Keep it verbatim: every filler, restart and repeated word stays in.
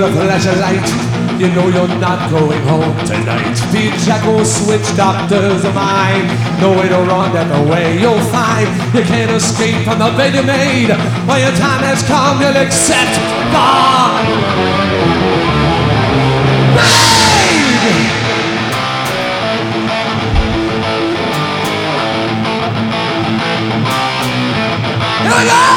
the flashlight, you know you're not going home tonight. The Jacko switch doctors of mine, no way to run that the way you'll find. You can't escape from the bed you made. When your time has come, you'll accept God. Here we go!